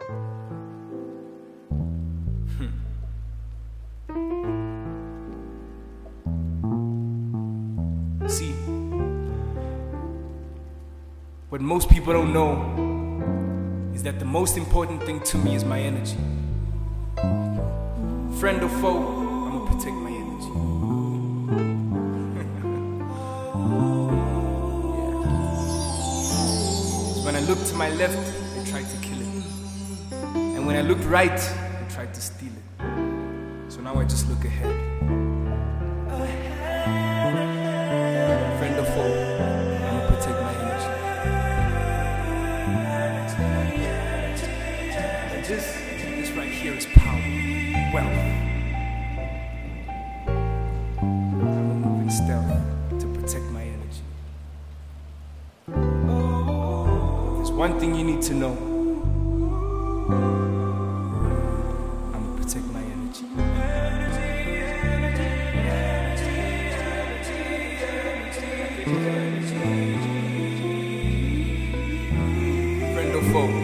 See, what most people don't know is that the most important thing to me is my energy. Friend or foe, I'ma protect my energy. When I looked to my left, they tried to kill it. And when I looked right, they tried to steal it. So now I just look ahead. Friend or foe, I'ma protect my energy. And this right here is power, wealth. I'ma move in stealth to protect my energy. There's one thing you need to know. I'ma protect my energy. Friend or foe,